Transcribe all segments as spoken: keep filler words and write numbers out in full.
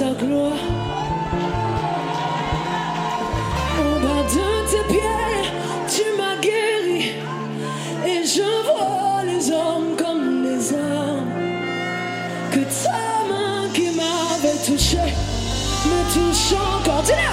ta gloire. Au bas de tes pieds, tu m'as guéri. Et je vois les hommes comme les hommes. Que ta main qui m'avait touché me touche encore. Dis-le!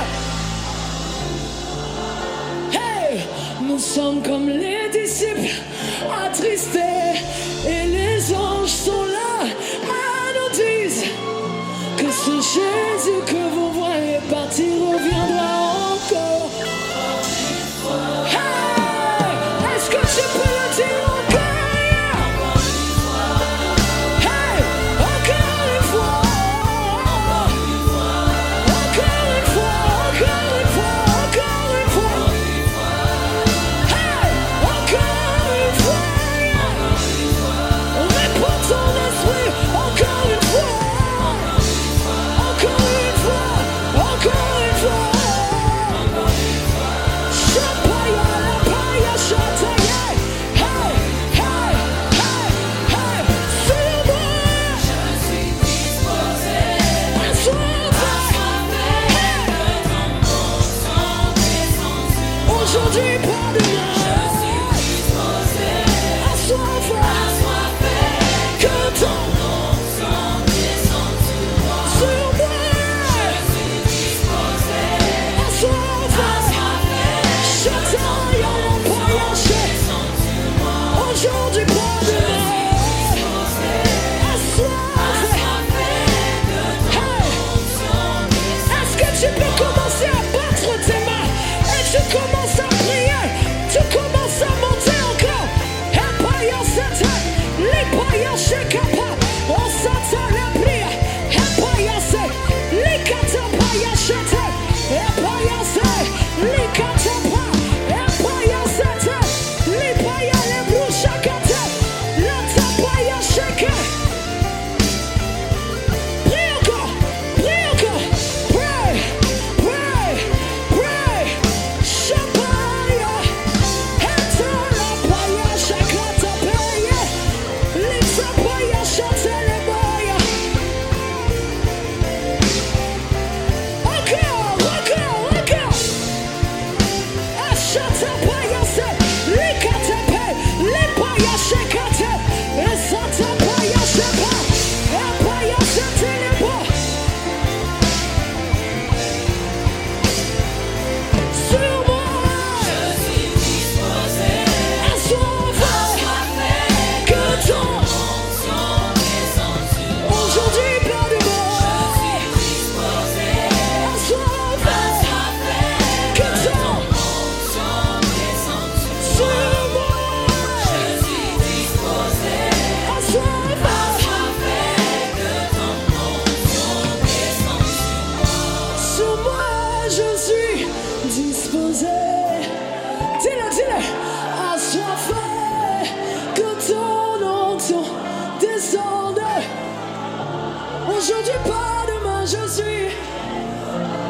Hey! Nous sommes comme les disciples attristés. Et les anges sont là à nous dire que ce Jésus que vous voyez partir reviendra encore. Hey! Est-ce que tu peux le dire encore? Hey! Encore une fois! Encore une fois! Encore une fois! Encore une fois! Hey! Encore une fois! Réponds ton esprit! Encore une fois! Encore une fois! Encore une fois! Chapaya, la paille, chataye! Hey! Hey! Hey! Hey! Sur moi! Je suis disposé à soiffer aujourd'hui, pas demain. Je suis disposé à soiffer que ton nom descende sur moi. Sur moi! Je suis disposé à soiffer. Chataye, la paille, aujourd'hui, pas demain. À soiffer. Hey! Est-ce que tu peux commencer à battre tes mains et tu commences à prier, tu commences à monter encore. Empire Satan, l'Empire Shekapa, on s'attend la prière. Empire Satan, l'Ikatapaya Satan, Empire Satan, l'Ikatapa, Empire Satan, l'Empire Lebrushakata, l'Atapaya Sheka. Prie encore, prie encore, pray, pray, pray. Shapaya, Hetalapaya, Shakatapaya, Litsapaya, Shatelebaya. Encore, encore, encore. Ashatapaya, Likatepe, Lipaya, Shekate, Esatapaya, Shepa, Empaya, Shetelebo. Sur moi, je suis disposé à soiffer que ton onction descende sur moi. Aujourd'hui, pas de mort. Je suis disposé à soiffer que ton onction descende sur moi. Je suis disposé à soiffer que ton onction descende sur moi. Sur moi, je suis disposé. Dis-le, dis-le. À soiffer que ton onction descende. Aujourd'hui, pas demain, je suis